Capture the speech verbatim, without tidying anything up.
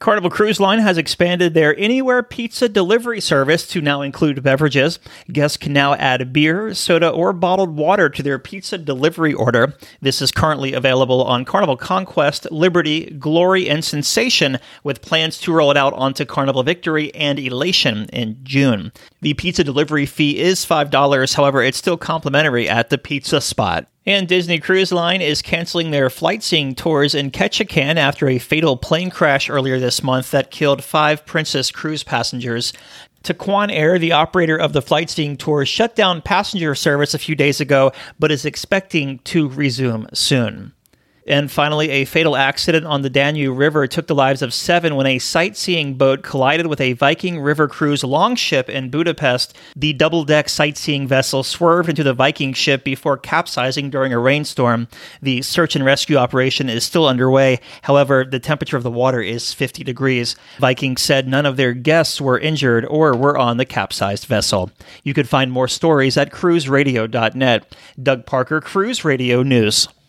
Carnival Cruise Line has expanded their Anywhere Pizza delivery service to now include beverages. Guests can now add beer, soda, or bottled water to their pizza delivery order. This is currently available on Carnival Conquest, Liberty, Glory, and Sensation, with plans to roll it out onto Carnival Victory and Elation in June. The pizza delivery fee is five dollars, however, it's still complimentary at the pizza spot. And Disney Cruise Line is canceling their Flightseeing tours in Ketchikan after a fatal plane crash earlier this month that killed five Princess Cruise passengers. Taquan Air, the operator of the Flightseeing tours, shut down passenger service a few days ago, but is expecting to resume soon. And finally, a fatal accident on the Danube River took the lives of seven when a sightseeing boat collided with a Viking River Cruise longship in Budapest. The double-deck sightseeing vessel swerved into the Viking ship before capsizing during a rainstorm. The search and rescue operation is still underway. However, the temperature of the water is fifty degrees. Viking said none of their guests were injured or were on the capsized vessel. You could find more stories at cruise radio dot net. Doug Parker, Cruise Radio News.